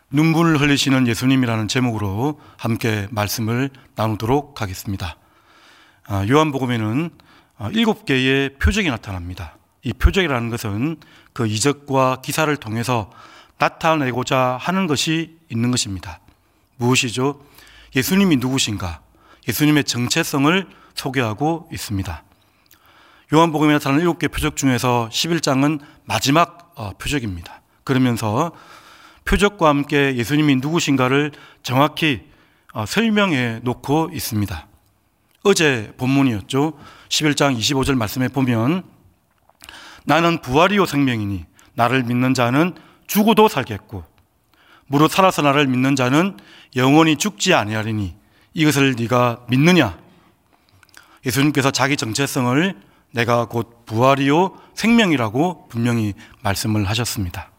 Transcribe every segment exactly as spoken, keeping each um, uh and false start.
눈물을 흘리시는 예수님이라는 제목으로 함께 말씀을 나누도록 하겠습니다. 요한복음에는 일곱 개의 표적이 나타납니다. 이 표적이라는 것은 그 이적과 기사를 통해서 나타내고자 하는 것이 있는 것입니다. 무엇이죠? 예수님이 누구신가? 예수님의 정체성을 소개하고 있습니다. 요한복음에 나타나는 일곱 개의 표적 중에서 십일 장은 마지막 표적입니다. 그러면서 표적과 함께 예수님이 누구신가를 정확히 설명해 놓고 있습니다. 어제 본문이었죠. 십일 장 이십오 절 말씀에 보면 나는 부활이요 생명이니 나를 믿는 자는 죽어도 살겠고 무릇 살아서 나를 믿는 자는 영원히 죽지 아니하리니 이것을 네가 믿느냐? 예수님께서 자기 정체성을 내가 곧 부활이요 생명이라고 분명히 말씀을 하셨습니다.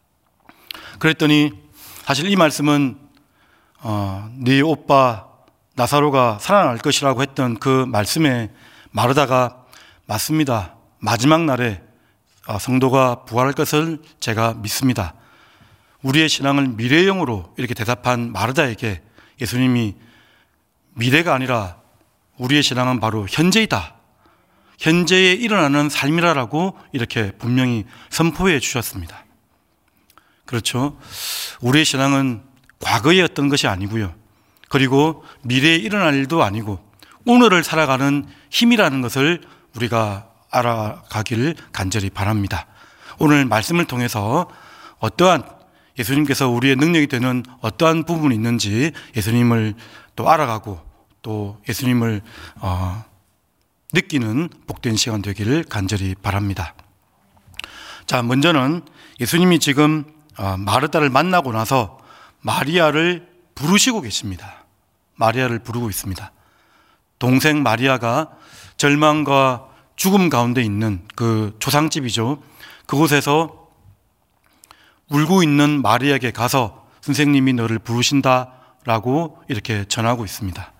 그랬더니 사실 이 말씀은 어, 네 오빠 나사로가 살아날 것이라고 했던 그 말씀에 마르다가 맞습니다. 마지막 날에 성도가 부활할 것을 제가 믿습니다. 우리의 신앙을 미래형으로 이렇게 대답한 마르다에게 예수님이 미래가 아니라 우리의 신앙은 바로 현재이다. 현재에 일어나는 삶이라고 이렇게 분명히 선포해 주셨습니다. 그렇죠. 우리의 신앙은 과거의 어떤 것이 아니고요. 그리고 미래에 일어날 일도 아니고 오늘을 살아가는 힘이라는 것을 우리가 알아가기를 간절히 바랍니다. 오늘 말씀을 통해서 어떠한 예수님께서 우리의 능력이 되는 어떠한 부분이 있는지 예수님을 또 알아가고 또 예수님을 어, 느끼는 복된 시간 되기를 간절히 바랍니다. 자, 먼저는 예수님이 지금 어, 마르다를 만나고 나서 마리아를 부르시고 계십니다. 마리아를 부르고 있습니다. 동생 마리아가 절망과 죽음 가운데 있는 그 조상집이죠. 그곳에서 울고 있는 마리아에게 가서 선생님이 너를 부르신다라고 이렇게 전하고 있습니다.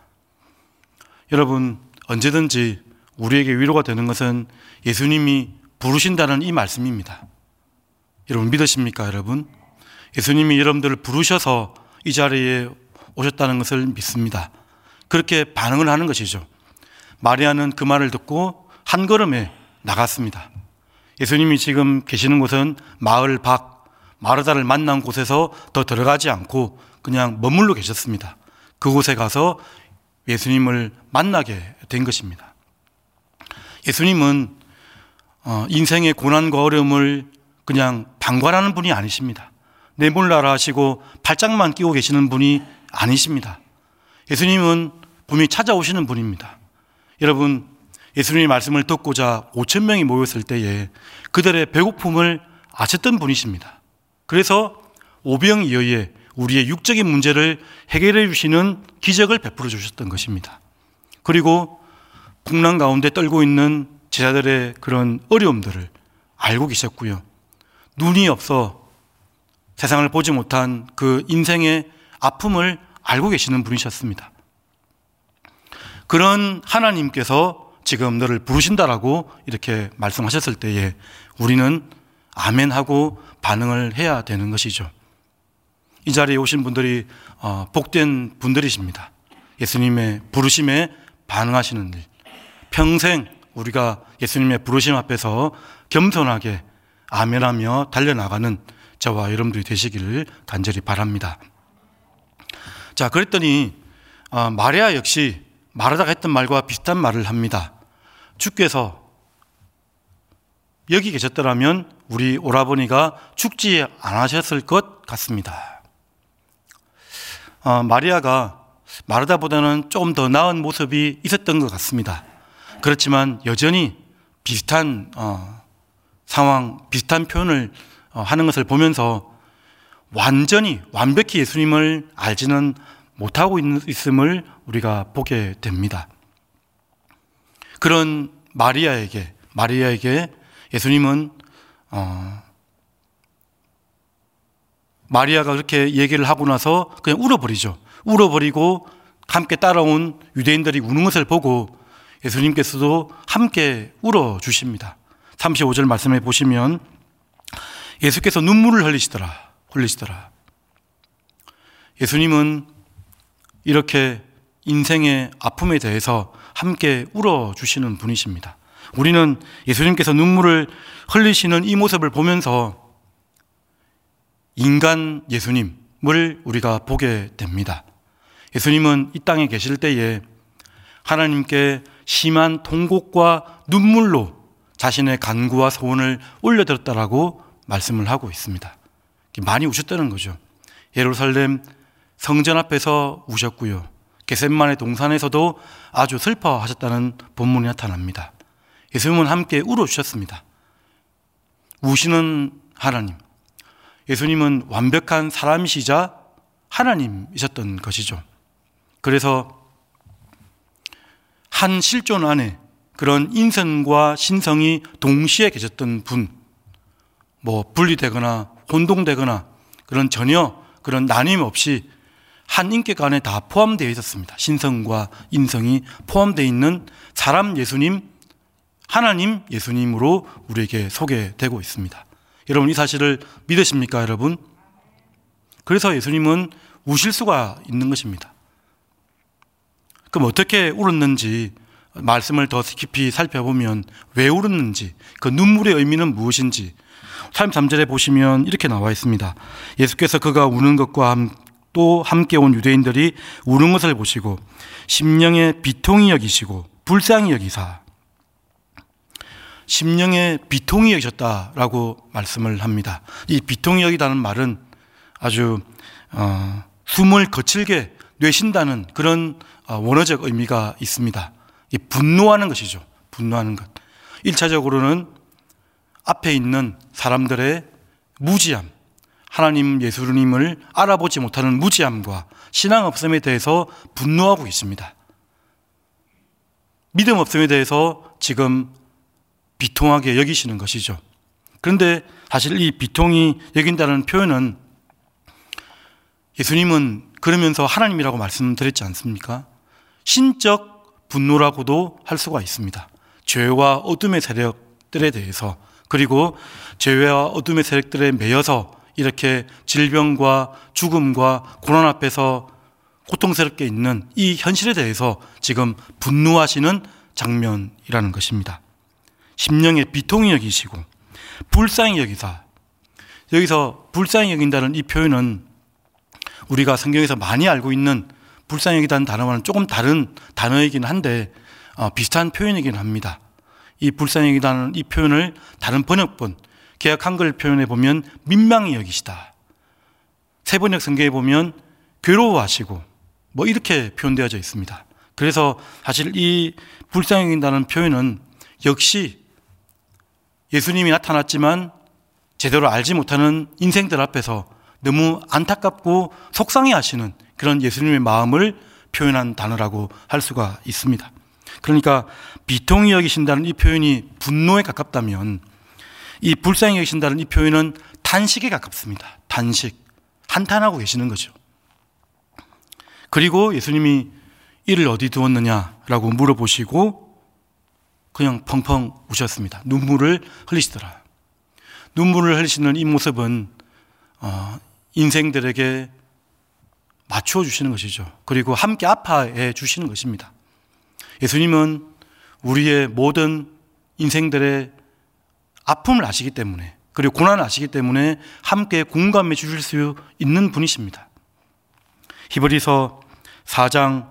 여러분, 언제든지 우리에게 위로가 되는 것은 예수님이 부르신다는 이 말씀입니다. 여러분 믿으십니까, 여러분? 예수님이 여러분들을 부르셔서 이 자리에 오셨다는 것을 믿습니다. 그렇게 반응을 하는 것이죠. 마리아는 그 말을 듣고 한 걸음에 나갔습니다. 예수님이 지금 계시는 곳은 마을 밖, 마르다를 만난 곳에서 더 들어가지 않고 그냥 머물러 계셨습니다. 그곳에 가서 예수님을 만나게 된 것입니다. 예수님은 인생의 고난과 어려움을 그냥 방관하는 분이 아니십니다. 내몰라라 하시고 팔짱만 끼고 계시는 분이 아니십니다. 예수님은 분명히 찾아오시는 분입니다. 여러분, 예수님의 말씀을 듣고자 오천 명이 모였을 때에 그들의 배고픔을 아셨던 분이십니다. 그래서 오병이어에 의해 우리의 육적인 문제를 해결해 주시는 기적을 베풀어 주셨던 것입니다. 그리고 풍랑 가운데 떨고 있는 제자들의 그런 어려움들을 알고 계셨고요. 눈이 없어 세상을 보지 못한 그 인생의 아픔을 알고 계시는 분이셨습니다. 그런 하나님께서 지금 너를 부르신다라고 이렇게 말씀하셨을 때에 우리는 아멘하고 반응을 해야 되는 것이죠. 이 자리에 오신 분들이 복된 분들이십니다. 예수님의 부르심에 반응하시는 일, 평생 우리가 예수님의 부르심 앞에서 겸손하게 아멘하며 달려나가는 저와 여러분들이 되시기를 간절히 바랍니다. 자, 그랬더니 마리아 역시 마르다가 했던 말과 비슷한 말을 합니다. 주께서 여기 계셨더라면 우리 오라버니가 죽지 않으셨을 것 같습니다. 어, 마리아가 마르다보다는 조금 더 나은 모습이 있었던 것 같습니다. 그렇지만 여전히 비슷한 어, 상황, 비슷한 표현을 어, 하는 것을 보면서 완전히 완벽히 예수님을 알지는 못하고 있음을 우리가 보게 됩니다. 그런 마리아에게 마리아에게 예수님은 어, 마리아가 그렇게 얘기를 하고 나서 그냥 울어버리죠. 울어버리고 함께 따라온 유대인들이 우는 것을 보고 예수님께서도 함께 울어주십니다. 삼십오 절 말씀해 보시면 예수께서 눈물을 흘리시더라 흘리시더라 예수님은 이렇게 인생의 아픔에 대해서 함께 울어주시는 분이십니다. 우리는 예수님께서 눈물을 흘리시는 이 모습을 보면서 인간 예수님을 우리가 보게 됩니다. 예수님은 이 땅에 계실 때에 하나님께 심한 통곡과 눈물로 자신의 간구와 소원을 올려드렸다라고 말씀을 하고 있습니다. 많이 우셨다는 거죠. 예루살렘 성전 앞에서 우셨고요. 겟셋마네 동산에서도 아주 슬퍼하셨다는 본문이 나타납니다. 예수님은 함께 울어주셨습니다. 우시는 하나님. 예수님은 완벽한 사람이시자 하나님이셨던 것이죠. 그래서 한 실존 안에 그런 인성과 신성이 동시에 계셨던 분, 뭐 분리되거나 혼동되거나 그런 전혀 그런 나뉘임 없이 한 인격 안에 다 포함되어 있었습니다. 신성과 인성이 포함되어 있는 사람 예수님, 하나님 예수님으로 우리에게 소개되고 있습니다. 여러분 이 사실을 믿으십니까, 여러분? 그래서 예수님은 우실 수가 있는 것입니다. 그럼 어떻게 울었는지 말씀을 더 깊이 살펴보면 왜 울었는지, 그 눈물의 의미는 무엇인지 삼십삼 절에 보시면 이렇게 나와 있습니다. 예수께서 그가 우는 것과 또 함께 온 유대인들이 우는 것을 보시고 심령에 비통히 여기시고 불쌍히 여기사, 심령에 비통히 여기셨다라고 말씀을 합니다. 이 비통히 여기다는 말은 아주 어, 숨을 거칠게 내쉰다는 그런 어, 원어적 의미가 있습니다. 이 분노하는 것이죠. 분노하는 것. 일 차적으로는 앞에 있는 사람들의 무지함, 하나님 예수님을 알아보지 못하는 무지함과 신앙 없음에 대해서 분노하고 있습니다. 믿음 없음에 대해서 지금 비통하게 여기시는 것이죠. 그런데 사실 이 비통히 여긴다는 표현은 예수님은 그러면서 하나님이라고 말씀드렸지 않습니까? 신적 분노라고도 할 수가 있습니다. 죄와 어둠의 세력들에 대해서, 그리고 죄와 어둠의 세력들에 매여서 이렇게 질병과 죽음과 고난 앞에서 고통스럽게 있는 이 현실에 대해서 지금 분노하시는 장면이라는 것입니다. 심령에 비통히 여기시고 불쌍히 여기사, 여기서 불쌍히 여긴다는 이 표현은 우리가 성경에서 많이 알고 있는 불쌍히 여기다는 단어와는 조금 다른 단어이긴 한데 어, 비슷한 표현이긴 합니다. 이 불쌍히 여기다는 이 표현을 다른 번역본, 개역 한글 표현에 보면 민망히 여기시다, 세번역 성경에 보면 괴로워하시고 뭐 이렇게 표현되어져 있습니다. 그래서 사실 이 불쌍히 여긴다는 표현은 역시 예수님이 나타났지만 제대로 알지 못하는 인생들 앞에서 너무 안타깝고 속상해 하시는 그런 예수님의 마음을 표현한 단어라고 할 수가 있습니다. 그러니까 비통히 여기신다는 이 표현이 분노에 가깝다면 이 불쌍히 여기신다는 이 표현은 탄식에 가깝습니다. 탄식, 한탄하고 계시는 거죠. 그리고 예수님이 이를 어디 두었느냐라고 물어보시고 그냥 펑펑 우셨습니다. 눈물을 흘리시더라. 눈물을 흘리시는 이 모습은 어, 인생들에게 맞추어 주시는 것이죠. 그리고 함께 아파해 주시는 것입니다. 예수님은 우리의 모든 인생들의 아픔을 아시기 때문에, 그리고 고난을 아시기 때문에 함께 공감해 주실 수 있는 분이십니다. 히브리서 사 장에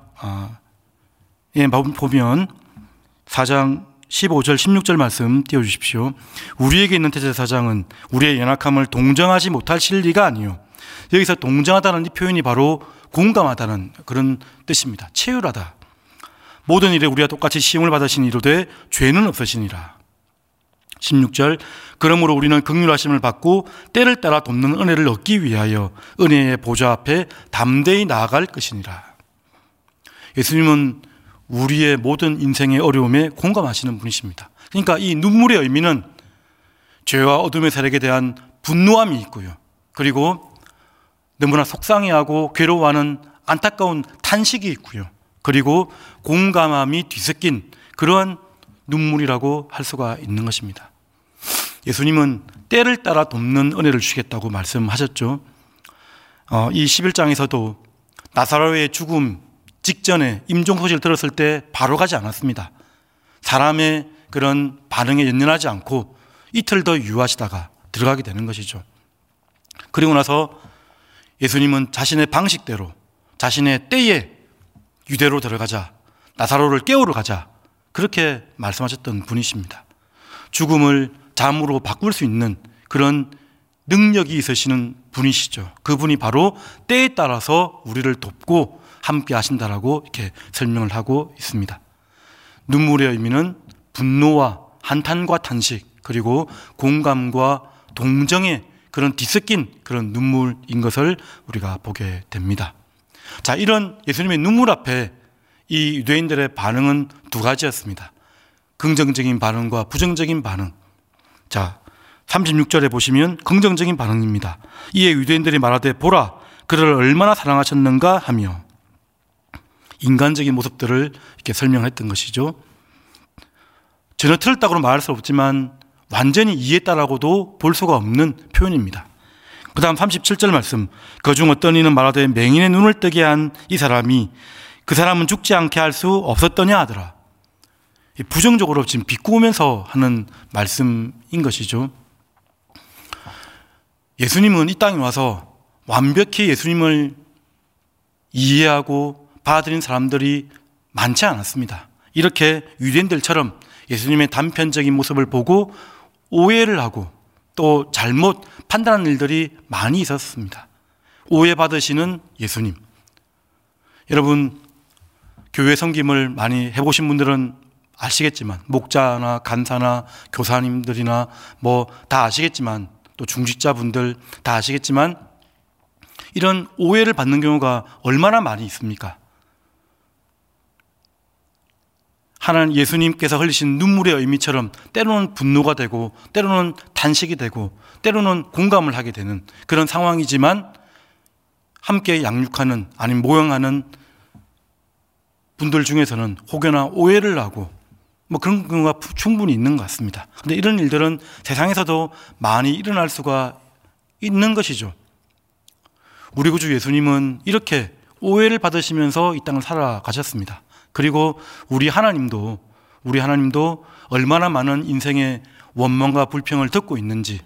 보면 사 장 십오 절 십육 절 말씀 띄워주십시오. 우리에게 있는 대제사장은 우리의 연약함을 동정하지 못할 실리가 아니요. 여기서 동정하다는 이 표현이 바로 공감하다는 그런 뜻입니다. 체휼하다. 모든 일에 우리와 똑같이 시험을 받으신 이로되 죄는 없으시니라. 십육 절 그러므로 우리는 긍휼하심을 받고 때를 따라 돕는 은혜를 얻기 위하여 은혜의 보좌 앞에 담대히 나아갈 것이니라. 예수님은 우리의 모든 인생의 어려움에 공감하시는 분이십니다. 그러니까 이 눈물의 의미는 죄와 어둠의 세력에 대한 분노함이 있고요. 그리고 너무나 속상해하고 괴로워하는 안타까운 탄식이 있고요. 그리고 공감함이 뒤섞인 그러한 눈물이라고 할 수가 있는 것입니다. 예수님은 때를 따라 돕는 은혜를 주시겠다고 말씀하셨죠. 어, 이 십일 장에서도 나사로의 죽음 직전에 임종 소식을 들었을 때 바로 가지 않았습니다. 사람의 그런 반응에 연연하지 않고 이틀 더 유하시다가 들어가게 되는 것이죠. 그리고 나서 예수님은 자신의 방식대로 자신의 때에 유대로 들어가자, 나사로를 깨우러 가자, 그렇게 말씀하셨던 분이십니다. 죽음을 잠으로 바꿀 수 있는 그런 능력이 있으시는 분이시죠. 그분이 바로 때에 따라서 우리를 돕고 함께 하신다라고 이렇게 설명을 하고 있습니다. 눈물의 의미는 분노와 한탄과 탄식, 그리고 공감과 동정의 그런 뒤섞인 그런 눈물인 것을 우리가 보게 됩니다. 자, 이런 예수님의 눈물 앞에 이 유대인들의 반응은 두 가지였습니다. 긍정적인 반응과 부정적인 반응. 자, 삼십육 절에 보시면 긍정적인 반응입니다. 이에 유대인들이 말하되 보라, 그를 얼마나 사랑하셨는가 하며 인간적인 모습들을 이렇게 설명했던 것이죠. 전혀 틀렸다고는 말할 수 없지만 완전히 이해했다라고도 볼 수가 없는 표현입니다. 그 다음 삼십칠 절 말씀, 그중 어떤 이는 말하되 맹인의 눈을 뜨게 한 이 사람이 그 사람은 죽지 않게 할 수 없었더냐 하더라. 부정적으로 지금 비꼬면서 하는 말씀인 것이죠. 예수님은 이 땅에 와서 완벽히 예수님을 이해하고 받아들인 사람들이 많지 않았습니다. 이렇게 유대인들처럼 예수님의 단편적인 모습을 보고 오해를 하고 또 잘못 판단하는 일들이 많이 있었습니다. 오해받으시는 예수님. 여러분, 교회 섬김을 많이 해보신 분들은 아시겠지만, 목자나 간사나 교사님들이나 뭐 다 아시겠지만, 또 중직자분들 다 아시겠지만, 이런 오해를 받는 경우가 얼마나 많이 있습니까? 하나님 예수님께서 흘리신 눈물의 의미처럼 때로는 분노가 되고 때로는 탄식이 되고 때로는 공감을 하게 되는 그런 상황이지만, 함께 양육하는 아니면 모형하는 분들 중에서는 혹여나 오해를 하고 뭐 그런 경우가 충분히 있는 것 같습니다. 그런데 이런 일들은 세상에서도 많이 일어날 수가 있는 것이죠. 우리 구주 예수님은 이렇게 오해를 받으시면서 이 땅을 살아가셨습니다. 그리고 우리 하나님도 우리 하나님도 얼마나 많은 인생의 원망과 불평을 듣고 있는지,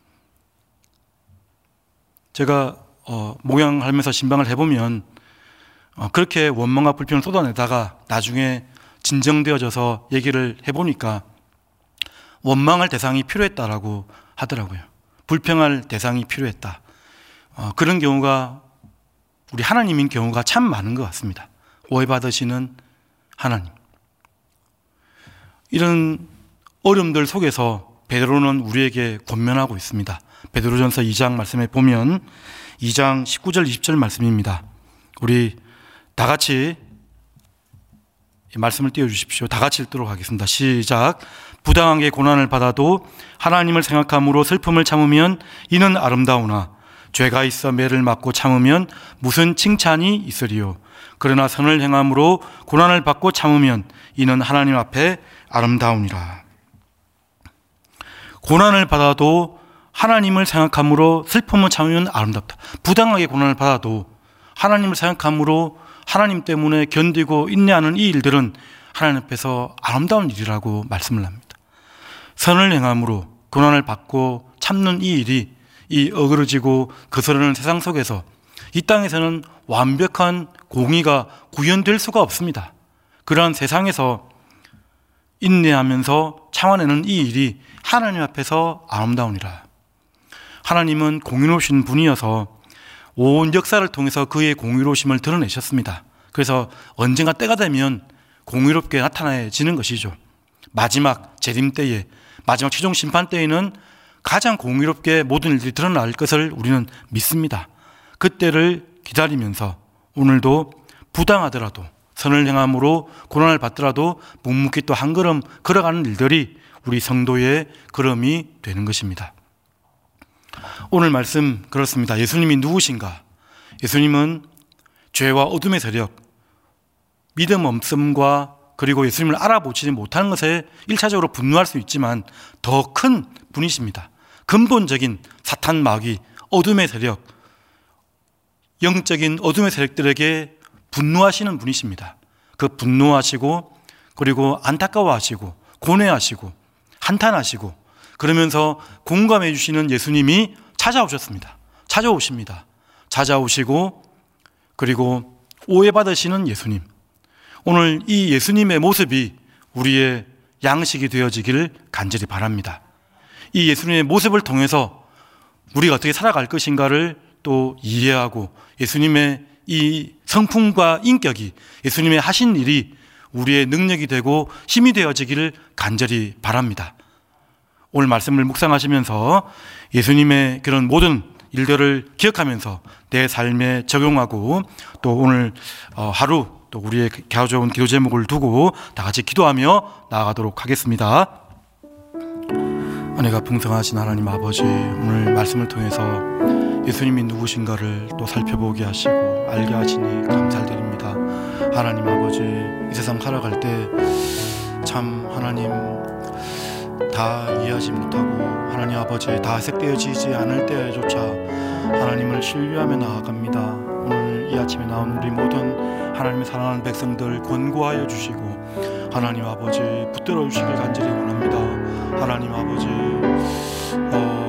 제가 어, 목양하면서 신방을 해보면 어, 그렇게 원망과 불평을 쏟아내다가 나중에 진정되어져서 얘기를 해보니까 원망할 대상이 필요했다라고 하더라고요. 불평할 대상이 필요했다. 어, 그런 경우가 우리 하나님인 경우가 참 많은 것 같습니다. 오해받으시는 하나님. 이런 어려움들 속에서 베드로는 우리에게 권면하고 있습니다. 베드로전서 이 장 말씀에 보면 이 장 십구 절 이십 절 말씀입니다. 우리 다 같이 말씀을 띄워주십시오. 다 같이 읽도록 하겠습니다. 시작. 부당하게 고난을 받아도 하나님을 생각함으로 슬픔을 참으면 이는 아름다우나 죄가 있어 매를 맞고 참으면 무슨 칭찬이 있으리요. 그러나 선을 행함으로 고난을 받고 참으면 이는 하나님 앞에 아름다우니라. 고난을 받아도 하나님을 생각함으로 슬픔을 참으면 아름답다. 부당하게 고난을 받아도 하나님을 생각함으로 하나님 때문에 견디고 인내하는 이 일들은 하나님 앞에서 아름다운 일이라고 말씀을 합니다. 선을 행함으로 고난을 받고 참는 이 일이, 이 어그러지고 거스르는 세상 속에서 이 땅에서는 완벽한 공의가 구현될 수가 없습니다. 그러한 세상에서 인내하면서 참아내는 이 일이 하나님 앞에서 아름다우니라. 하나님은 공의로우신 분이어서 온 역사를 통해서 그의 공의로우심을 드러내셨습니다. 그래서 언젠가 때가 되면 공의롭게 나타나지는 것이죠. 마지막 재림 때에, 마지막 최종 심판 때에는 가장 공의롭게 모든 일들이 드러날 것을 우리는 믿습니다. 그때를 기다리면서 오늘도 부당하더라도 선을 행함으로 고난을 받더라도 묵묵히 또 한 걸음 걸어가는 일들이 우리 성도의 걸음이 되는 것입니다. 오늘 말씀 그렇습니다. 예수님이 누구신가? 예수님은 죄와 어둠의 세력, 믿음 없음과 그리고 예수님을 알아보지 못하는 것에 일차적으로 분노할 수 있지만 더 큰 분이십니다. 근본적인 사탄 마귀, 어둠의 세력, 영적인 어둠의 세력들에게 분노하시는 분이십니다. 그 분노하시고 그리고 안타까워하시고 고뇌하시고 한탄하시고 그러면서 공감해 주시는 예수님이 찾아오셨습니다. 찾아오십니다. 찾아오시고 그리고 오해받으시는 예수님. 오늘 이 예수님의 모습이 우리의 양식이 되어지기를 간절히 바랍니다. 이 예수님의 모습을 통해서 우리가 어떻게 살아갈 것인가를 또 이해하고 예수님의 이 성품과 인격이 예수님의 하신 일이 우리의 능력이 되고 힘이 되어지기를 간절히 바랍니다. 오늘 말씀을 묵상하시면서 예수님의 그런 모든 일들을 기억하면서 내 삶에 적용하고 또 오늘 하루 또 우리의 가져온 기도 제목을 두고 다 같이 기도하며 나아가도록 하겠습니다. 은혜가 풍성하신 하나님 아버지, 오늘 말씀을 통해서 예수님이 누구신가를 또 살펴보게 하시고 알게 하시니 감사드립니다. 하나님 아버지, 이 세상 살아갈 때 참 하나님 다 이해하지 못하고 하나님 아버지 다 해석되어지지 않을 때조차 하나님을 신뢰하며 나아갑니다. 오늘 이 아침에 나온 우리 모든 하나님의 사랑하는 백성들 권고하여 주시고 하나님 아버지 붙들어 주시길 간절히 원합니다. 하나님 아버지 어,